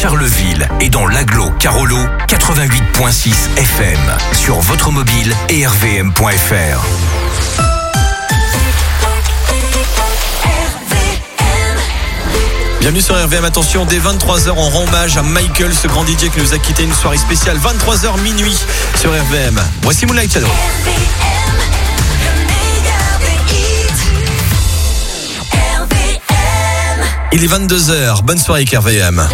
Charleville et dans l'agglo Carolo, 88.6 FM. Sur votre mobile et rvm.fr. Bienvenue sur RVM, attention, dès 23h, on rend hommage à Michael, ce grand DJ qui nous a quitté, une soirée spéciale, 23h minuit sur RVM. Voici Moonlight Shadow. Il est 22h, bonne soirée avec RVM.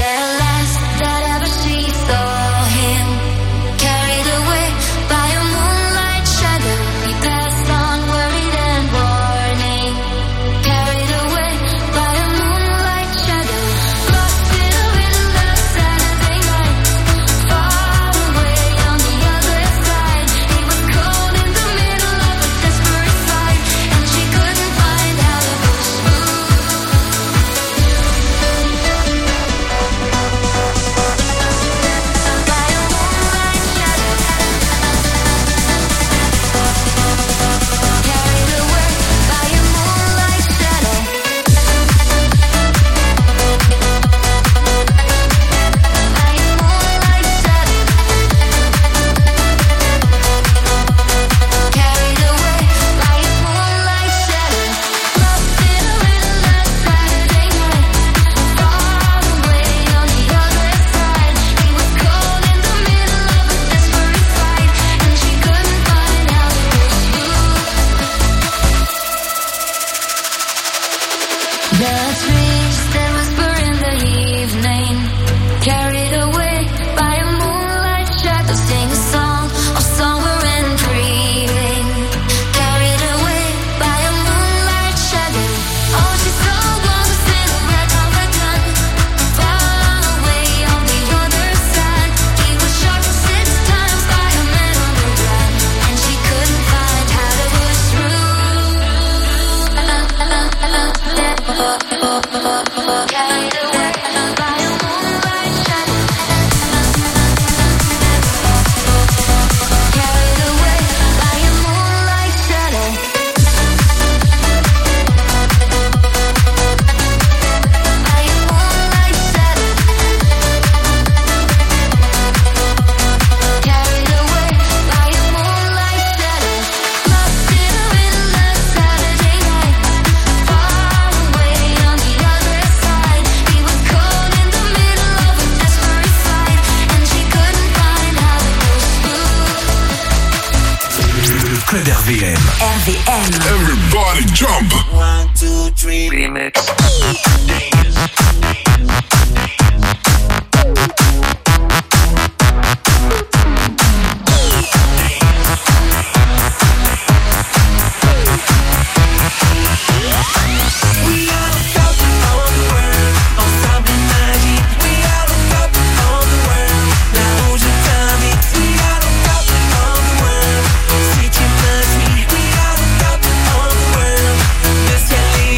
Everybody jump. 1, 2, 3 remix.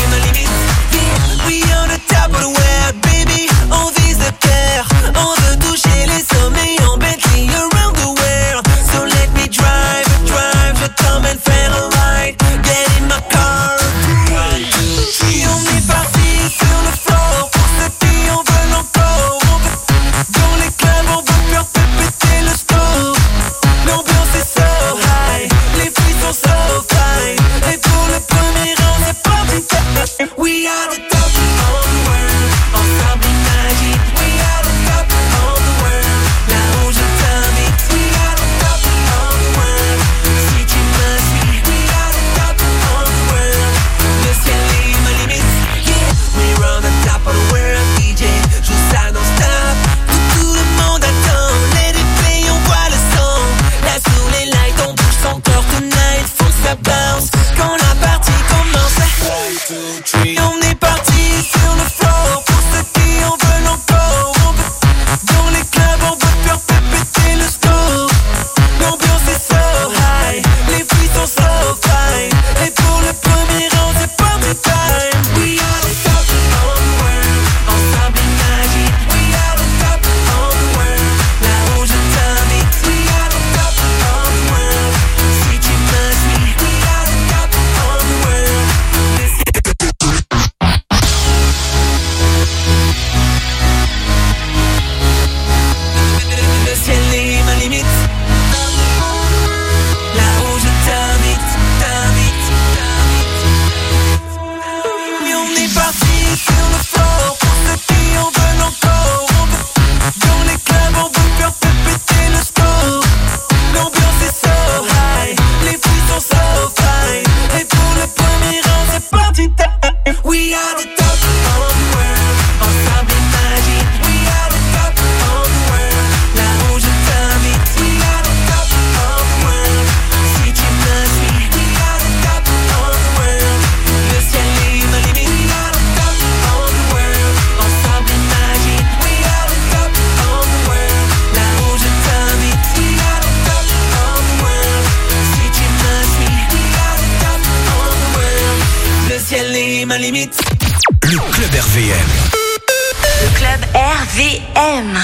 On veut tout limite. Le club RVM. Le club RVM.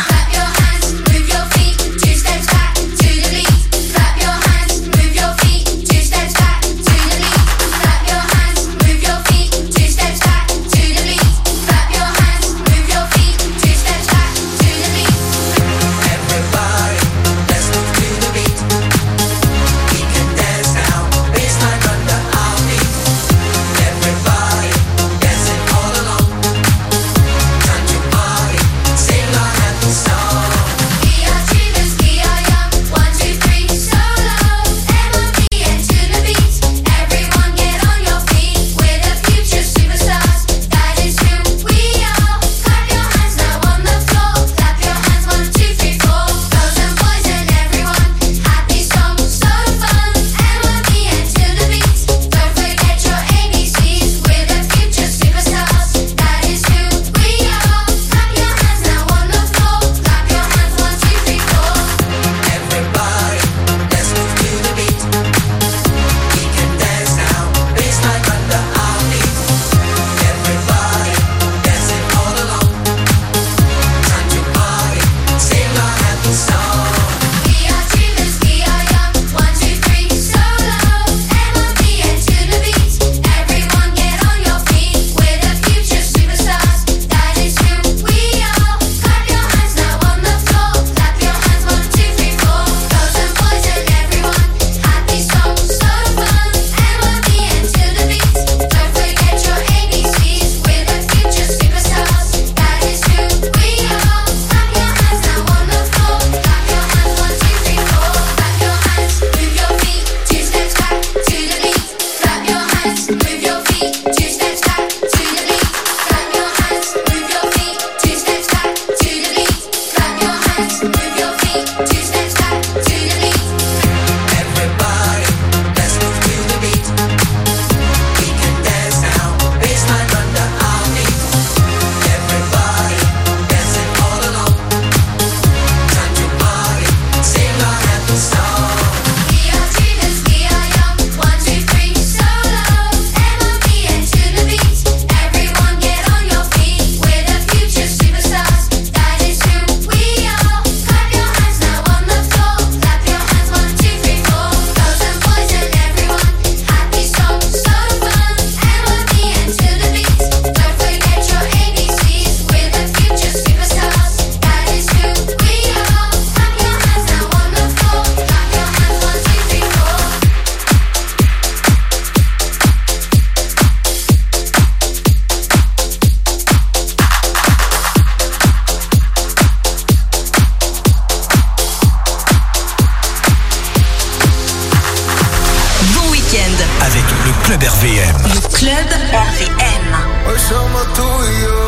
Club RVM. Le Club RVM. Hoy somos tú y yo.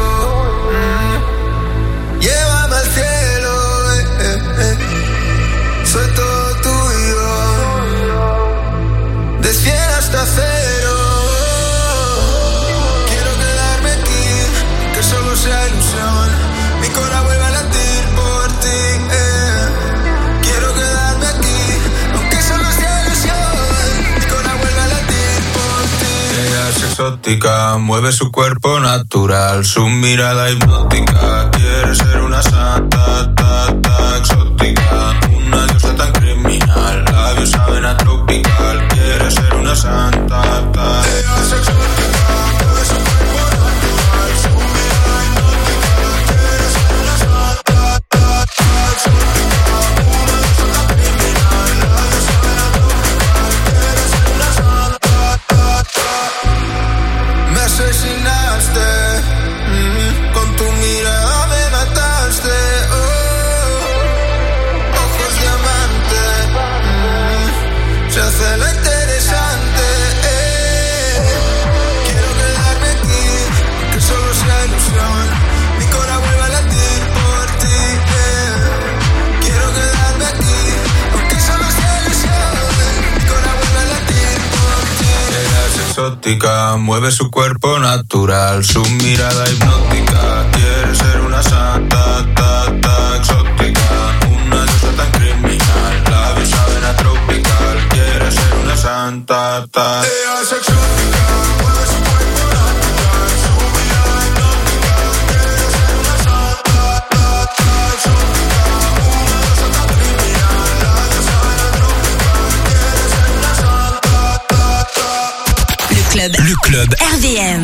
Llévame al cielo. Soy todo tuyo. Desfiera hasta cero. Quiero quedarme aquí, que solo sea ilusión. Mi corazón vuelve a latir por ti. Quiero quedarme aquí, aunque solo sea ilusión. Mi corazón vuelve a latir por ti. Ella es exótica, mueve su cuerpo natural, su mirada hipnótica. Quiere ser una santa, exótica, una diosa tan criminal. Labios saben a tropical. Quiere ser una santa, ella es exótica, mueve su cuerpo natural, su mirada hipnótica. Quiere ser una santa, exótica, una diosa tan criminal. Labios saben a tropical. Quiere ser una santa. Me asesinaste, con tu mirada me mataste. Ojos diamante, se hace lo interesante. Quiero quedarme aquí, que solo sea ilusión. Mi corazón vuelve a latir por ti. Quiero quedarme aquí, aunque solo sea ilusión. Mi corazón vuelve a latir por ti. Ella es exótica, mueve su cuerpo natural, su mirada hipnótica. Quiere ser una santa, exótica, una diosa tan criminal. Labios saben a tropical. Quiere ser una santa, ella es exótica, mueve su cuerpo natural, club RVM.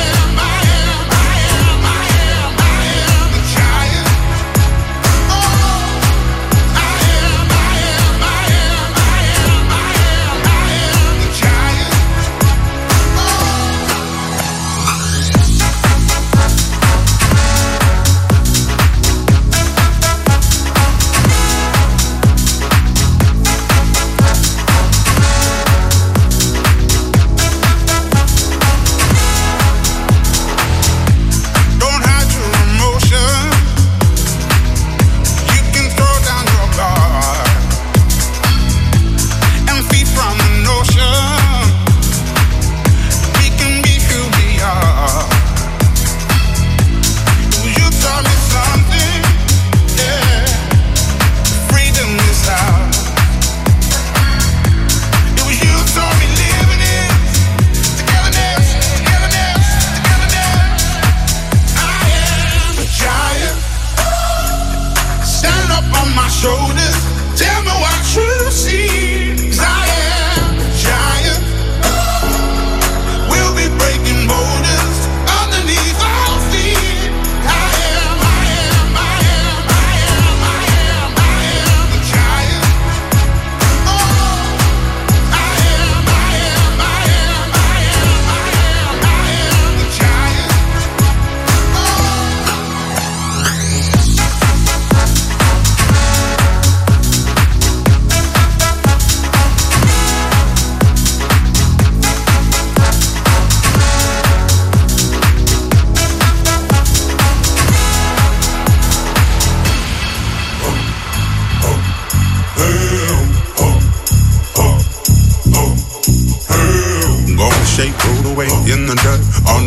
I am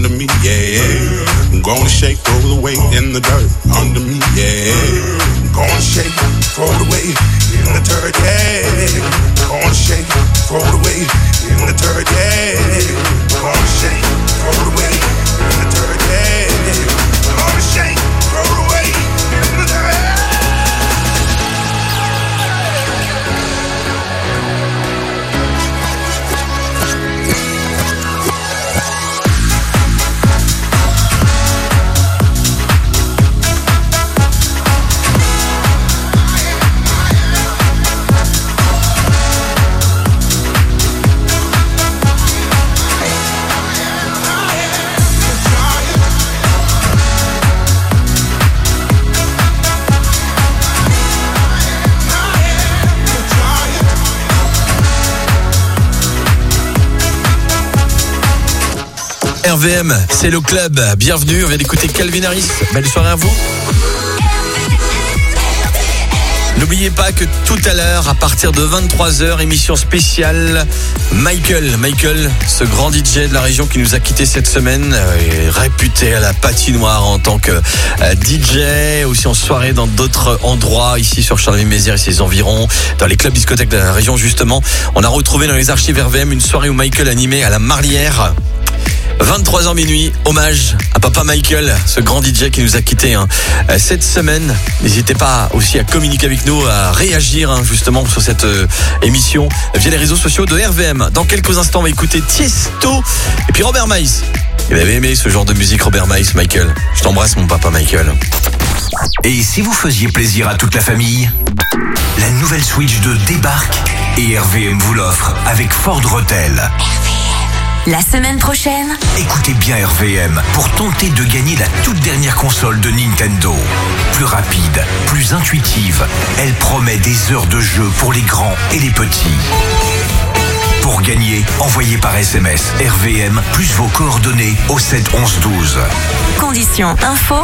under me, yeah. I'm gonna shake, throw the weight in the dirt under me, yeah. I'm gonna shake, throw the weight in the dirt, yeah. I'm gonna shake, throw the weight in the dirt, yeah. I'm gonna shake, throw the weight in the dirt, yeah. I'm gonna shake, throw the weight in the dirt. RVM, c'est le club. Bienvenue, on vient d'écouter Calvin Harris. Belle soirée à vous. N'oubliez pas que tout à l'heure, à partir de 23h, émission spéciale Michael, ce grand DJ de la région qui nous a quitté cette semaine, réputé à la patinoire en tant que DJ, aussi en soirée dans d'autres endroits, ici sur Charleville-Mézières et ses environs, dans les clubs discothèques de la région justement. On a retrouvé dans les archives RVM une soirée où Michael animait à la Marlière. 23h minuit, hommage à Papa Michael, ce grand DJ qui nous a quittés cette semaine. N'hésitez pas aussi à communiquer avec nous, à réagir justement sur cette émission via les réseaux sociaux de RVM. Dans quelques instants, on va écouter Tiesto et puis Robert Miles. Il avait aimé ce genre de musique, Robert Miles, Michael. Je t'embrasse mon papa Michael. Et si vous faisiez plaisir à toute la famille, la nouvelle Switch 2 débarque et RVM vous l'offre avec Ford Rotel. La semaine prochaine, Écoutez bien RVM pour tenter de gagner la toute dernière console de Nintendo. Plus rapide, plus intuitive, elle promet des heures de jeu pour les grands et les petits. Pour gagner, envoyez par SMS RVM plus vos coordonnées au 7 11 12. conditions info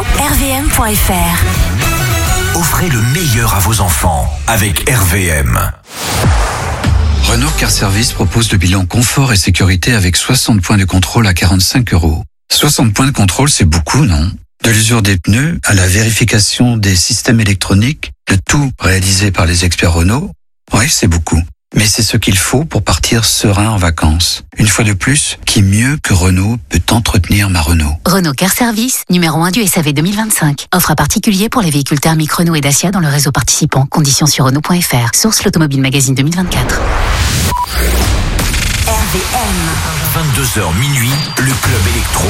rvm.fr. Offrez le meilleur à vos enfants avec RVM. Renault Car Service propose le bilan confort et sécurité avec 60 points de contrôle à 45 €. 60 points de contrôle, c'est beaucoup, non? De l'usure des pneus à la vérification des systèmes électroniques, le tout réalisé par les experts Renault. Oui, c'est beaucoup. Mais c'est ce qu'il faut pour partir serein en vacances. Une fois de plus, qui mieux que Renault peut entretenir ma Renault? Renault Car Service, numéro 1 du SAV 2025. Offre à particulier pour les véhicules thermiques Renault et Dacia dans le réseau participant. Conditions sur Renault.fr. Source l'Automobile Magazine 2024. RVM. 22h minuit, le club électro.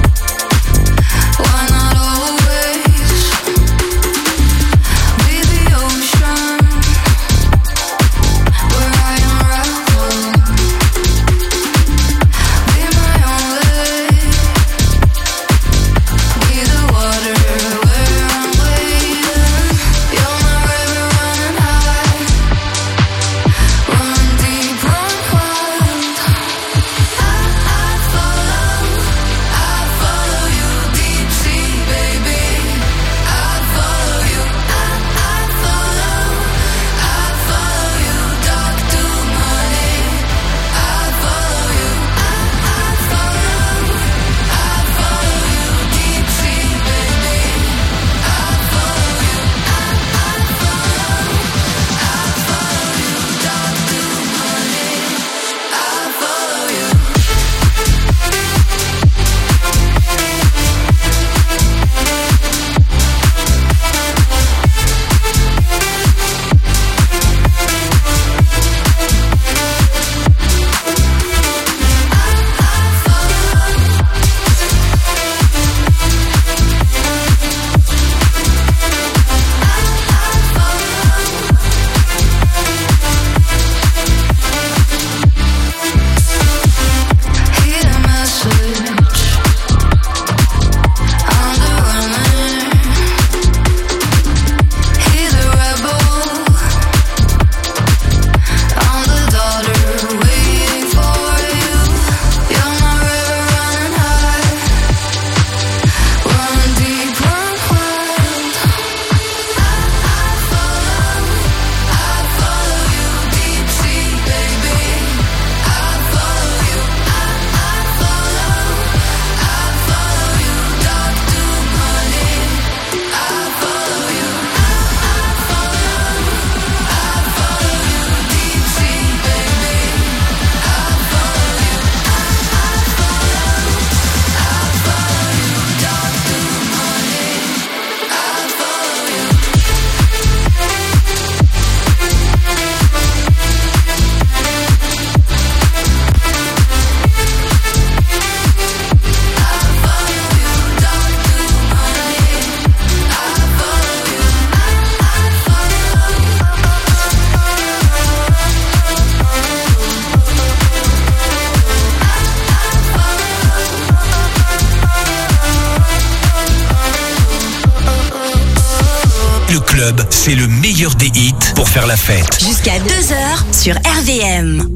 Why not always be the club, c'est le meilleur des hits pour faire la fête. Jusqu'à 2h sur RVM.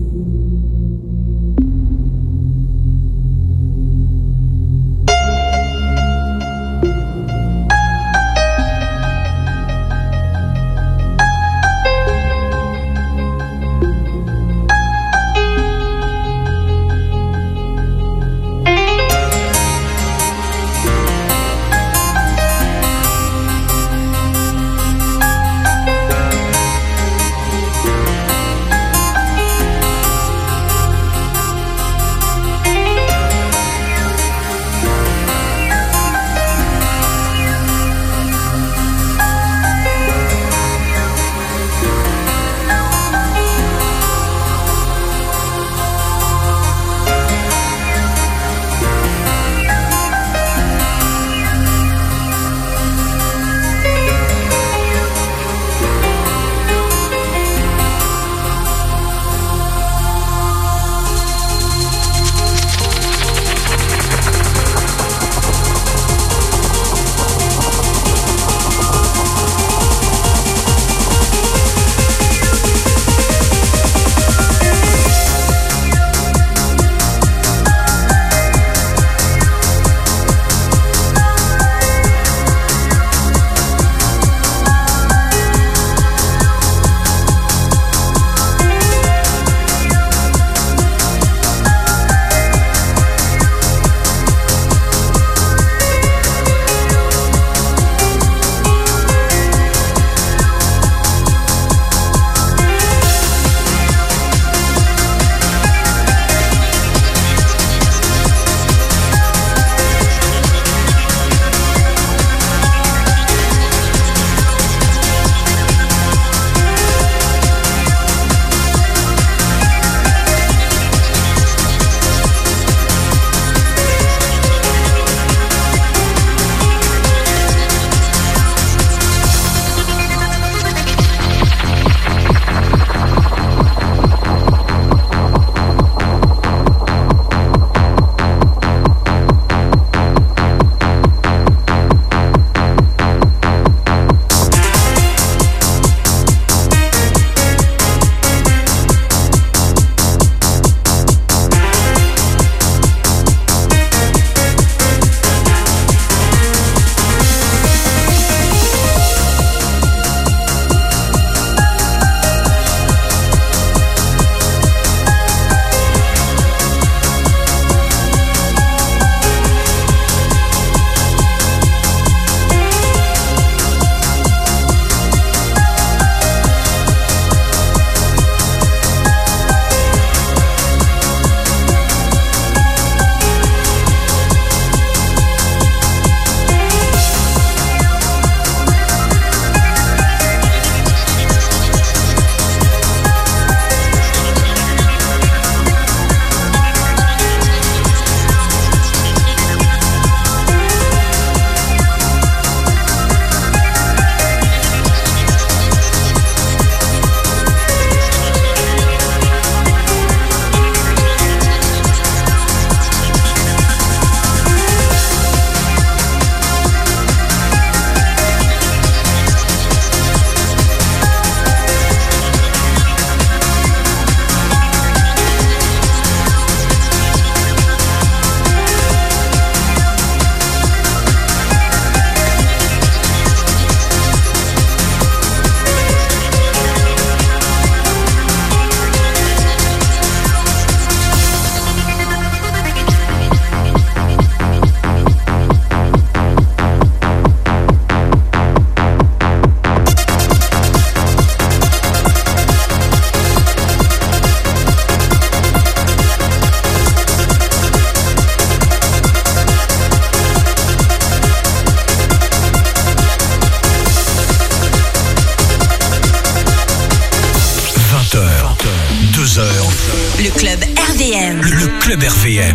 Le club RVM. Le club RVM.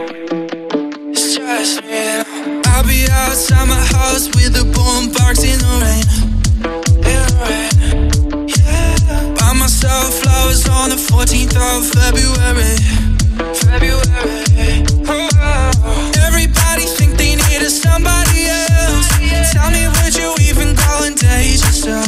I'll be outside my house with the boom box in the rain. Yeah. Buy myself flowers on the 14th of February. Oh. Everybody think they need somebody else. Tell me, would you even go and date yourself?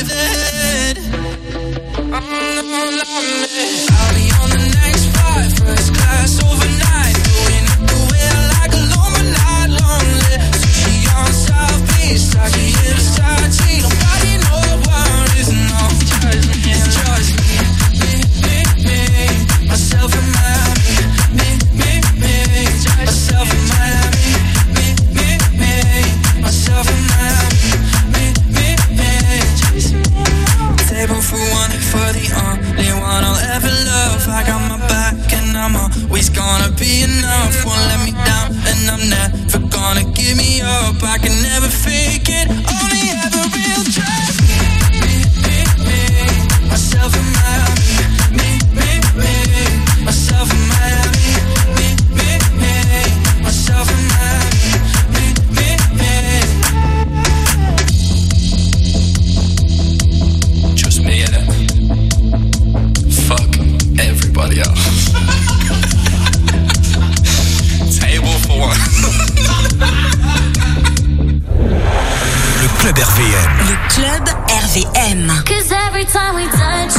with it. I'll be on the next flight, first class overnight, doing it the way I like, Illuminati lonely. Sushi on South Beach, sake in Versace. Nobody knows what is no. It's just me, myself and Miami. Me, myself and Miami. Me, myself and Miami. Just me. Table for one, for the only one I'll ever love. I got my back and I'm always gonna be enough. Won't let me down and I'm never gonna give me up. I can never fake it, only ever real trust. Me, myself and Miami. Me, myself and Miami. Me, myself and Miami. Just me in it. Fuck everybody else. Table for one. Le Club RVM. Le Club RVM. 'Cause every time we touch,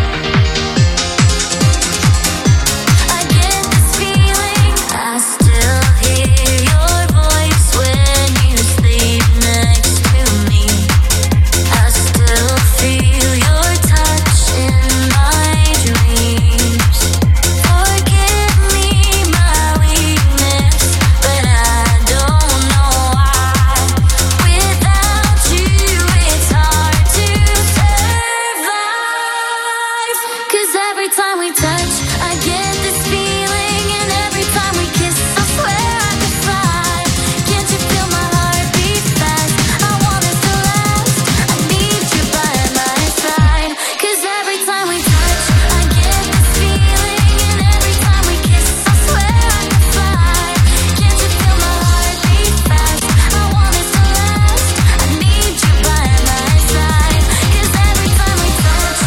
I get this feeling. I still hear your voice when you sleep next to me. I still feel your touch in my dreams. Forgive me my weakness, but I don't know why. Without you, it's hard to survive. 'Cause every time we touch, I get this feeling, and every time we kiss, I swear I could fly. Can't you feel my heart beat fast? I want us to last. I need you by my side. 'Cause every time we touch, I get this feeling, and every time we kiss, I swear I could fly. Can't you feel my heart beat fast? I want us to last. I need you by my side. 'Cause every time we touch,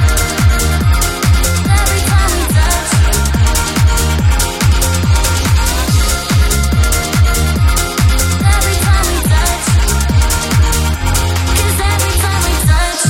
every time we touch, every time we touch, 'cause every time we touch,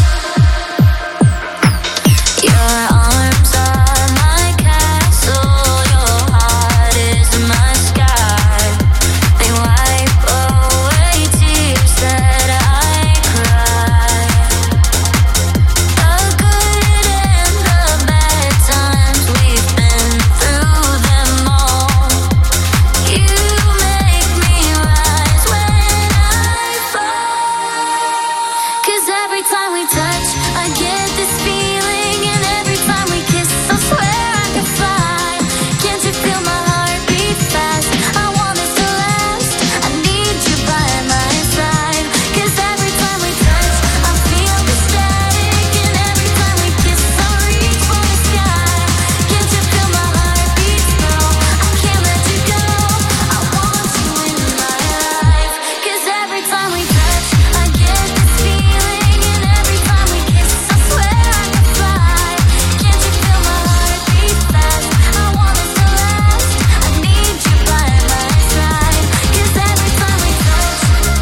your arms are my castle, your heart is my sky. They wipe away tears that I cry. The good and the bad times, we've been through them all. You make me rise when I fall. 'Cause every time we touch, I get this feeling, and every time we kiss, I swear I could fly. Can't you feel my heart beat fast? I want us to last. I need you by my side. 'Cause every time we touch, I feel the static, and every time we kiss, I reach for the sky. Can't you feel my heart beat slow? I can't let you go. I want you in my life. 'Cause every time we touch, I get this feeling, and every time we kiss, I swear I could fly. Can't you feel my heart beat fast? I want us to last. I need you by my side. 'Cause every time we touch,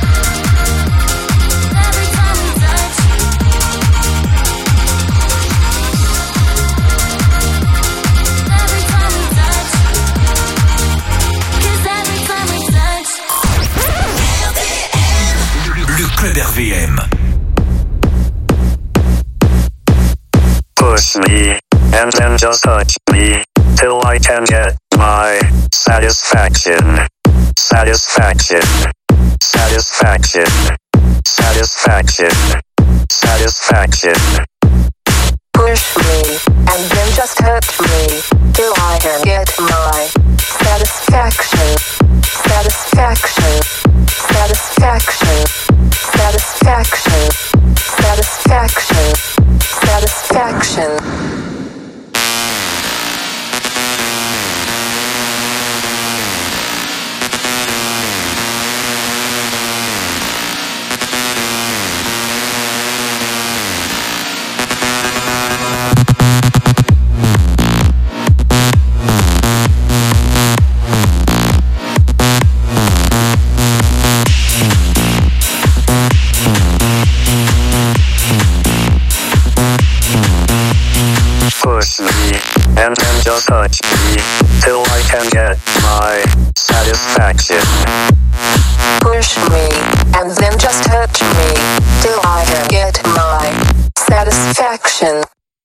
every time we touch, every time we touch, 'cause every time we touch. Le Club RVM. Push me, and then just touch me, till I can get my satisfaction. Satisfaction. Satisfaction. Satisfaction. Satisfaction. Push me, and then just hurt me, till I can get my satisfaction. Satisfaction. Satisfaction. Satisfaction. Satisfaction. Satisfaction. can get my satisfaction. Push me, and then just touch me, till I can get my satisfaction.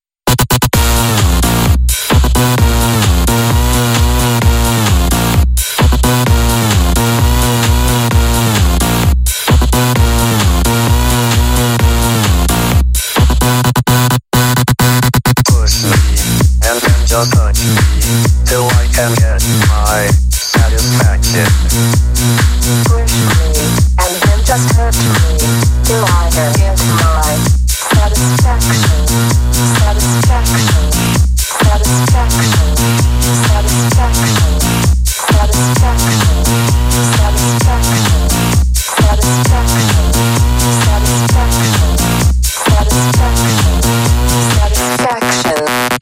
Push me, and then just touch me, till I can get my satisfaction. Push me, and then just touch me, till I can get my satisfaction. Satisfaction. Satisfaction. Satisfaction. Satisfaction. Satisfaction. Satisfaction. Satisfaction. Satisfaction. Satisfaction.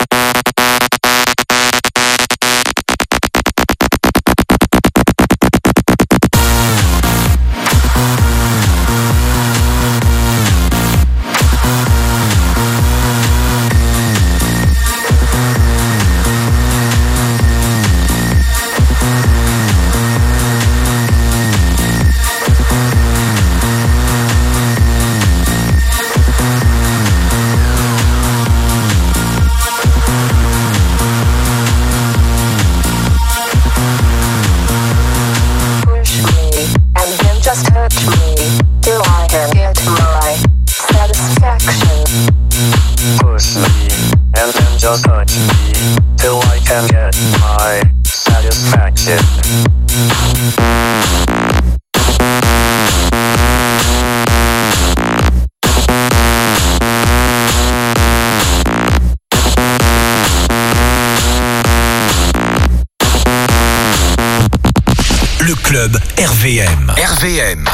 Push me, and then just touch me, till I can get my satisfaction. Push me, and then just touch me, till I can get my satisfaction. Le club RVM. RVM.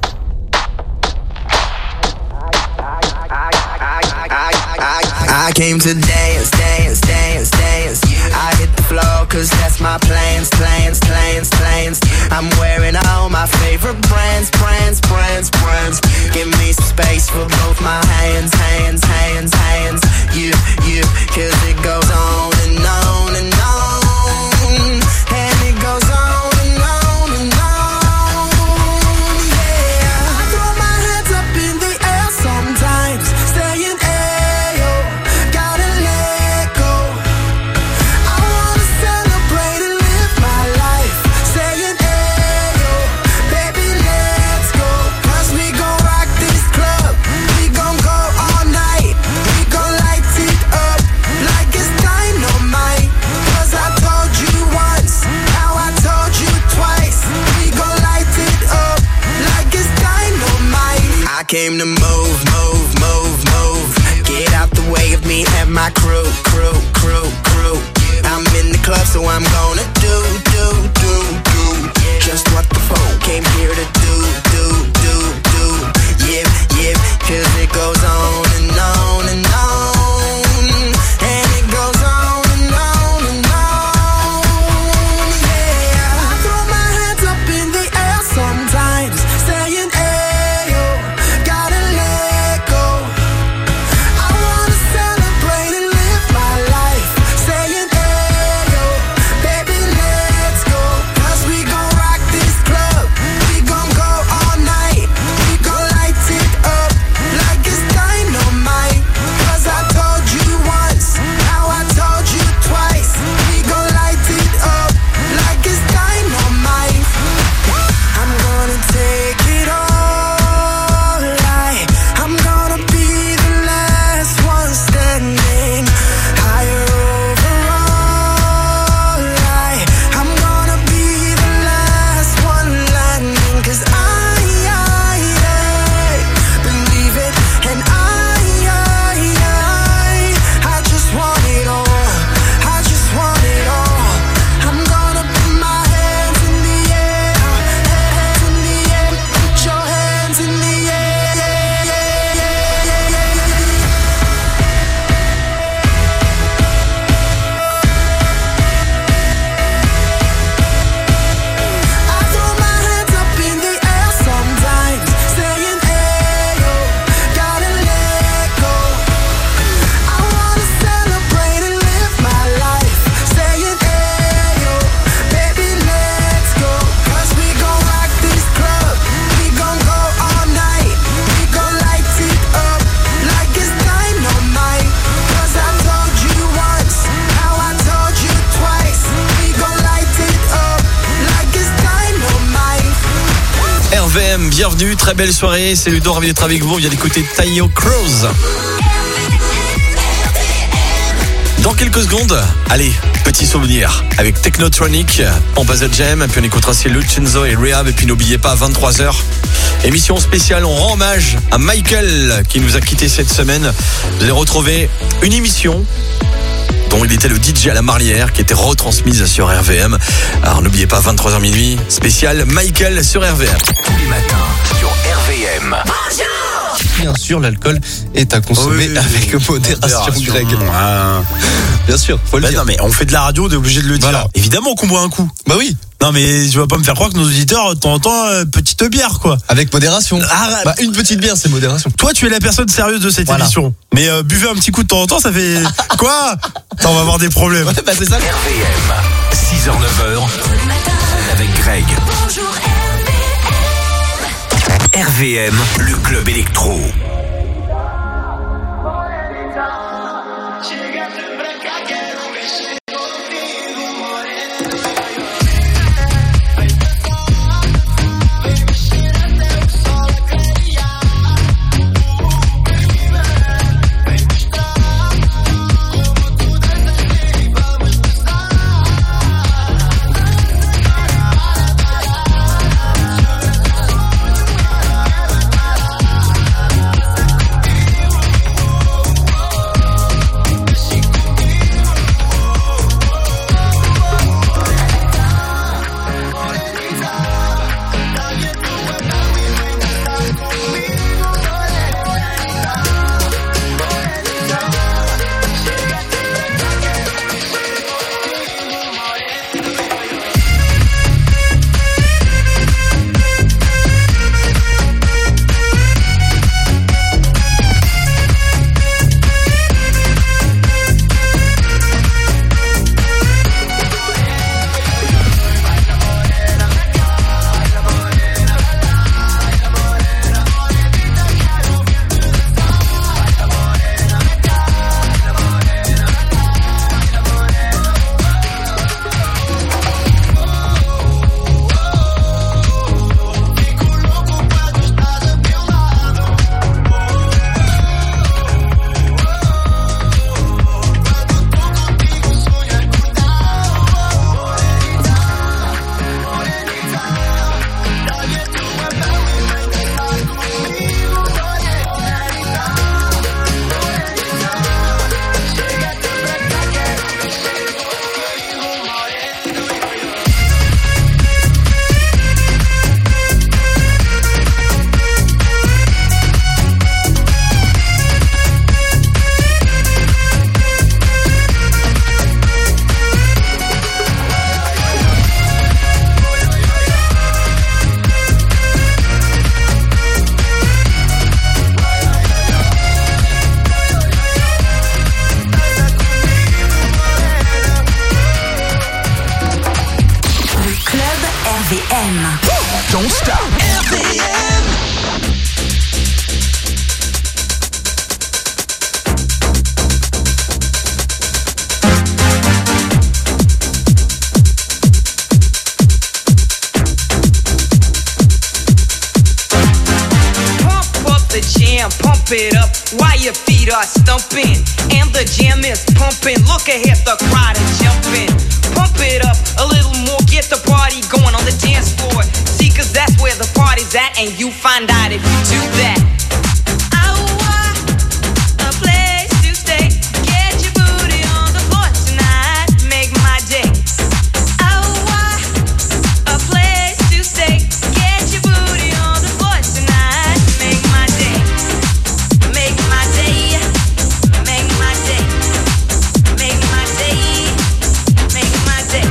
I came to dance, dance, dance, dance. I hit the floor cause that's my plans, plans, plans, plans. I'm wearing all my favorite brands, brands, brands, brands. Give me some space for both my hands, hands, hands, hands. You, cause it goes on and on and on. And it goes on and on and on. Yeah, I throw my hands up in the air sometimes, saying ayo, gotta let go. I wanna celebrate and live my life, saying ayo, baby let's go. Cause we gon' rock this club, we gon' go all night, we gon' light it up like it's dynamite. Cause I told you once, now I told you twice, we gon' light it up like it's dynamite. I came to move, move, move, move. Get out the way of me and my crew, crew, crew, crew. I'm in the club, so I'm gonna do just what the folk came here to do. Yeah, cause it goes on and on and on. And it goes on and on and on. Yeah, I throw my hands up in the air sometimes, saying ayo, gotta let go. I wanna celebrate and live my life, saying ayo, baby let's go. Cause we gon' rock this club, we RVM, bienvenue, très belle soirée. C'est Ludo, ravi d'être avec vous. On vient d'écouter Tayo Cruz. Dans quelques secondes, allez, petit souvenir avec Technotronic, on passe à Jam, puis on écoutera aussi Lucenzo et Rehab, et puis n'oubliez pas, à 23h, émission spéciale, on rend hommage à Michael qui nous a quittés cette semaine. Vous allez retrouver une émission dont il était le DJ à la Marlière, qui était retransmise sur RVM. Alors n'oubliez pas, 23h minuit, spécial Michael sur RVM. Tous les matins sur RVM. Bien sûr, l'alcool est à consommer avec modération, Greg. Bien sûr, faut le dire. Non, mais on fait de la radio, on est obligé de le dire. Voilà. Évidemment qu'on boit un coup. Bah oui. Non, mais tu vas pas me faire croire que nos auditeurs, de temps en temps, petite bière, quoi. Avec modération. Arrête. Bah, une petite bière, c'est modération. Toi, tu es la personne sérieuse de cette émission. Mais buvez un petit coup de temps en temps, ça fait quoi? Attends, on va avoir des problèmes. Ouais, bah c'est ça. RVM, 6h-9h, avec Greg. Bonjour RVM, le club électro. Don't stop. Pump it up while your feet are stumping and the jam is pumping. Look ahead, the crowd is jumping. Pump it up a little more, get the party going on the dance floor. See, cause that's where the party's at, and you find out if you do that. A place to stay. Get your booty on the floor tonight. Make my day. A place to stay. Get your booty on the floor tonight. Make my day. Make my day. Make my day. Make my day. Make my day.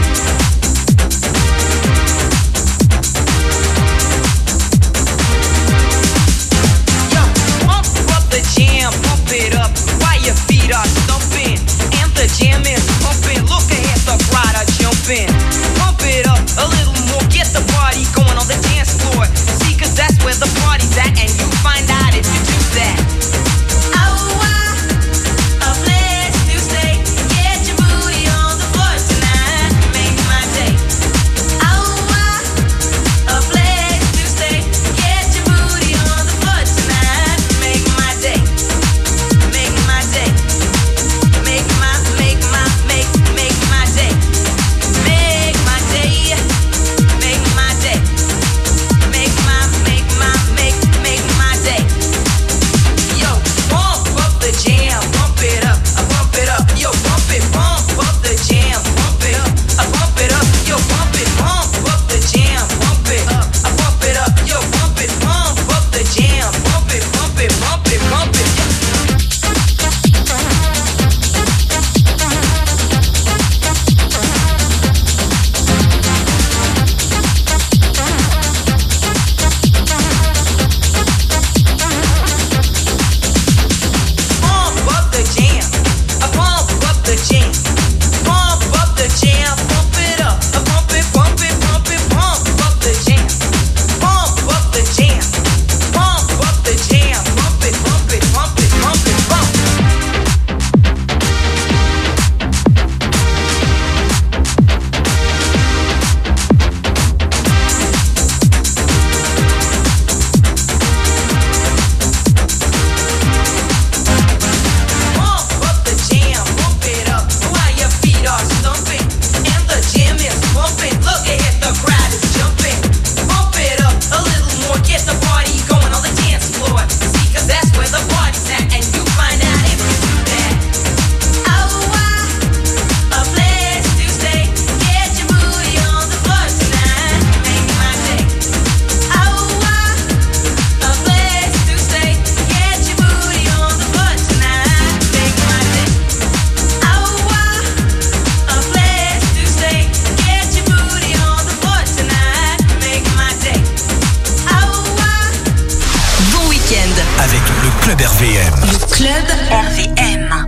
Club RVM. Le Club RVM.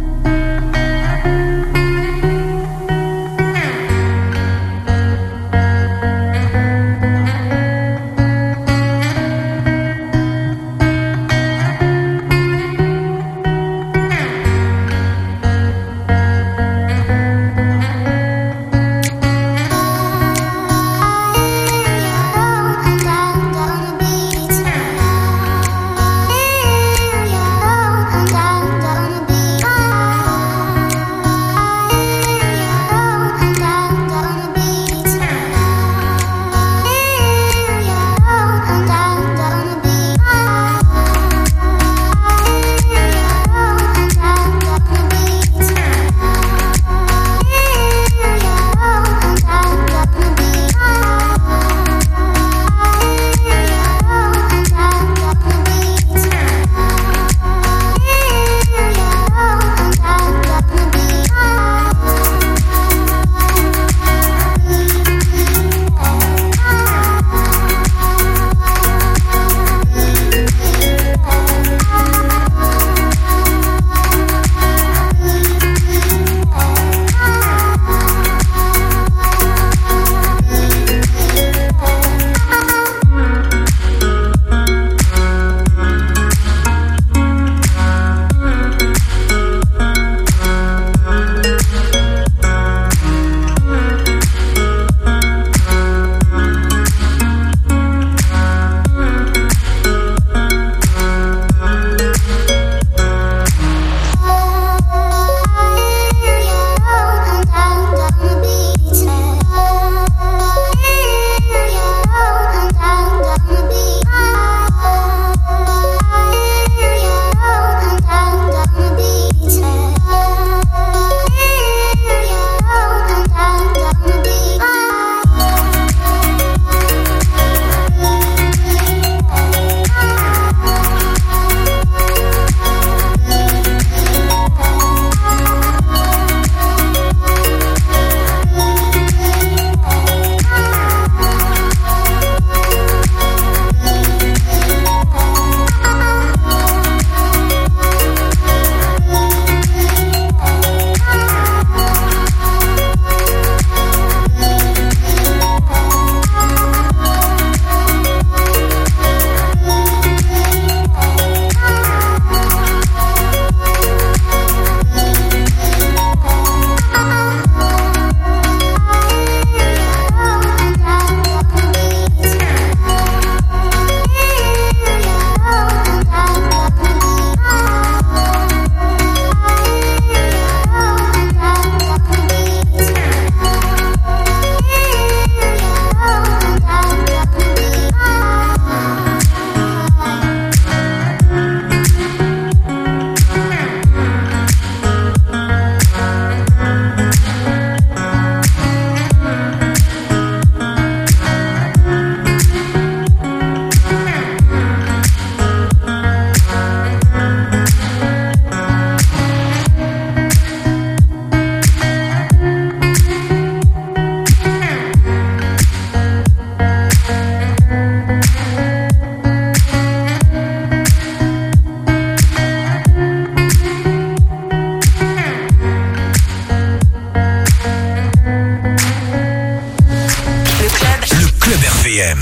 RVM.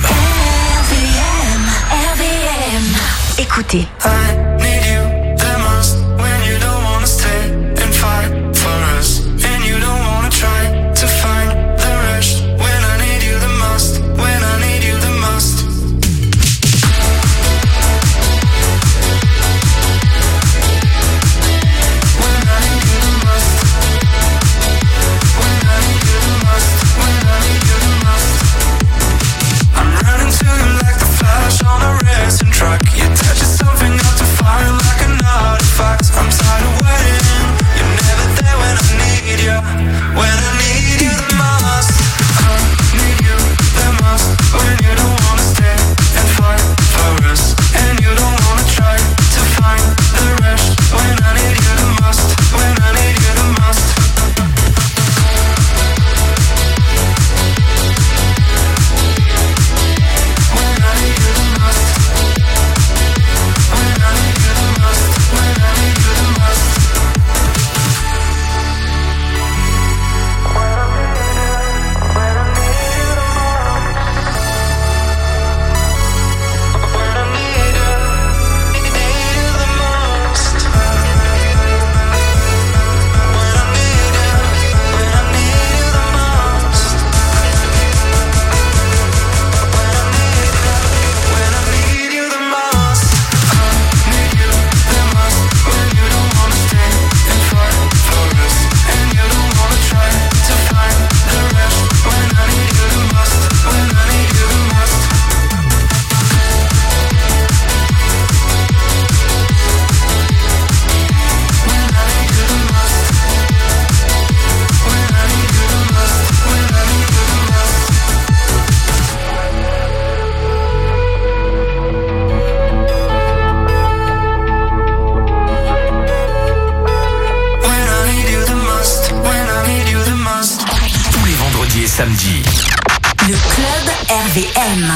RVM. Écoutez. Truck, you touch something up. samedi. Le club RVM.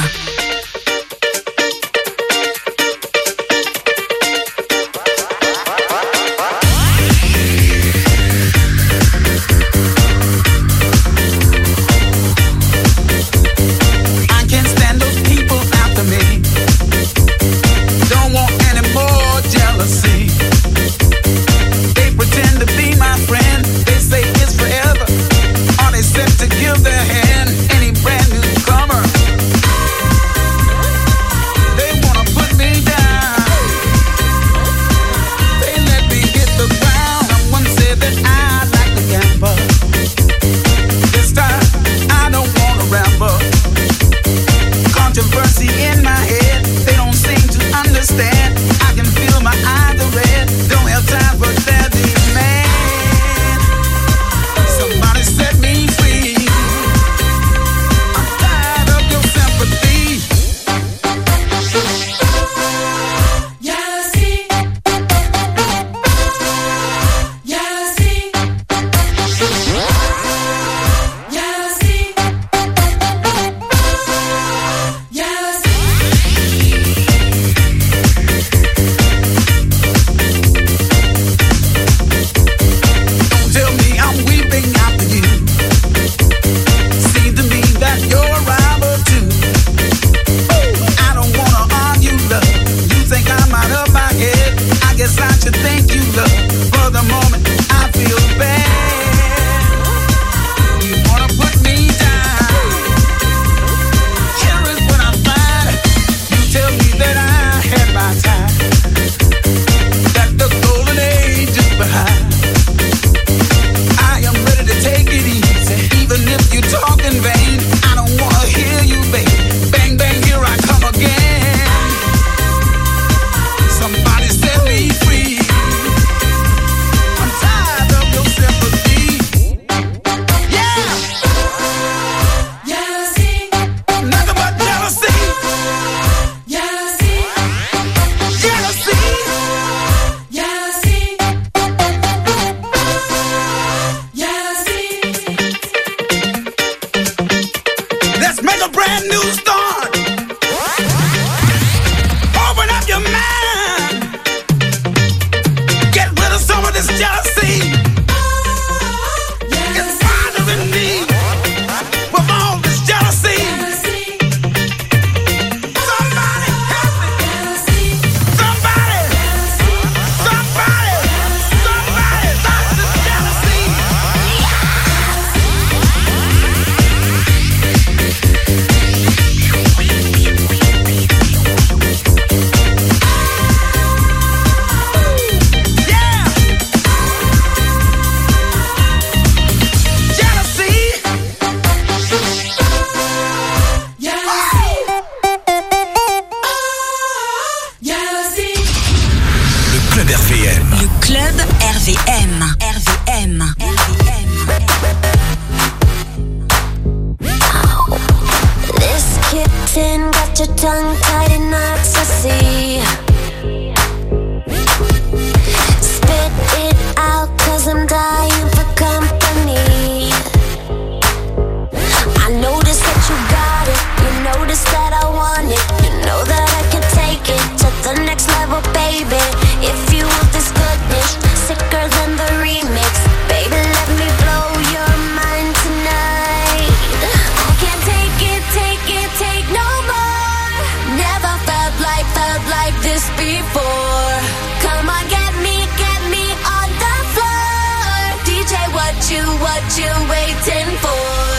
What you waiting for?